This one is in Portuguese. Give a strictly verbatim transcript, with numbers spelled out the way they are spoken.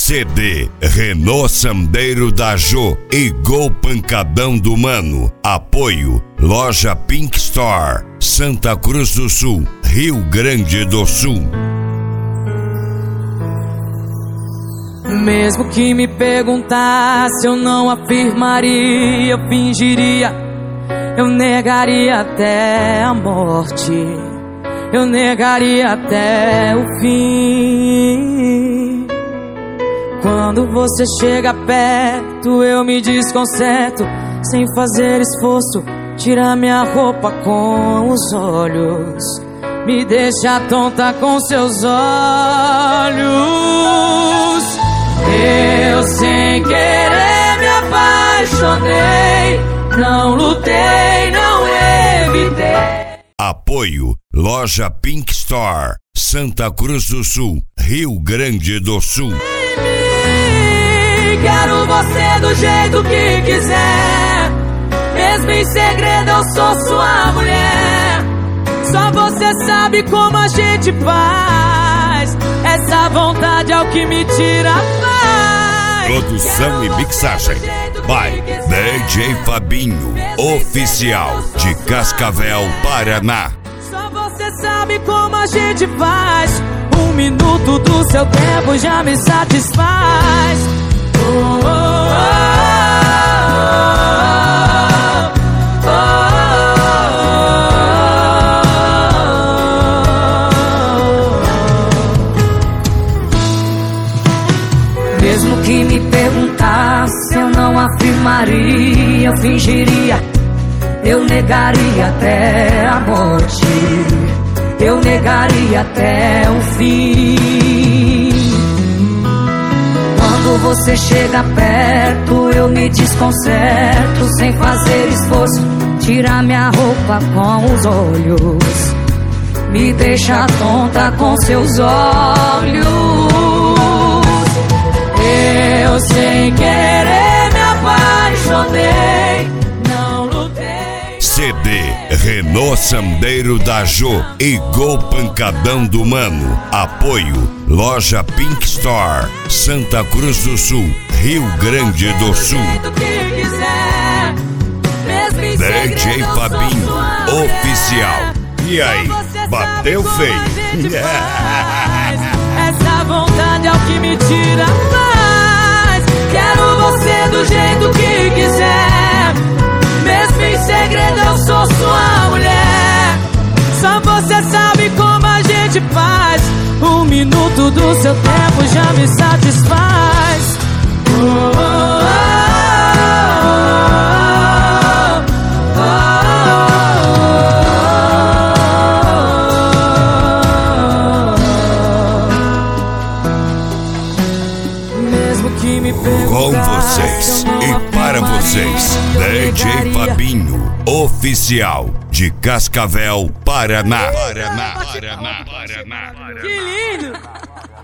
C D Renault Sandero da Jô e Gol Pancadão do Mano. Apoio Loja Pink Store, Santa Cruz do Sul, Rio Grande do Sul. Mesmo que me perguntasse, eu não afirmaria, eu fingiria, eu negaria até a morte, eu negaria até o fim. Quando você chega perto, eu me desconcerto, sem fazer esforço, tira minha roupa com os olhos, me deixa tonta com seus olhos. Eu sem querer me apaixonei, não lutei, não evitei. Apoio Loja Pink Store, Santa Cruz do Sul, Rio Grande do Sul. Quero você do jeito que quiser, mesmo em segredo eu sou sua mulher. Só você sabe como a gente faz, essa vontade é o que me tira a paz. Produção e mixagem by D J Fabinho, oficial de Cascavel, Paraná. Só você sabe como a gente faz, um minuto do seu tempo já me satisfaz. Oh, oh, oh, oh, oh. Mesmo que me perguntasse, eu não afirmaria, eu fingiria, eu negaria até a morte, eu negaria até o fim. Quando você chega perto, eu me desconcerto, sem fazer esforço, tira minha roupa com os olhos, me deixa tonta com seus olhos. Eu sem querer me apaixonei, não lutei. C D Renault Sandero da Jô e Gol Pancadão do Mano. Apoio Loja Pink Store, Santa Cruz do Sul, Rio Grande do Sul. D J Fabinho, oficial. E aí, bateu feio? Essa vontade é o que me tira a paz. Quero você do jeito que quiser, mesmo em segredo eu sou sua mulher. Só você sabe como a gente faz, um minuto do seu tempo já me satisfaz. Oh, oh, oh, oh, oh. Mesmo que me perguntasse, com vocês e para vocês, D J Fabinho, oficial de Cascavel, Paraná. Paraná, Paraná, Paraná, Paraná. Que lindo!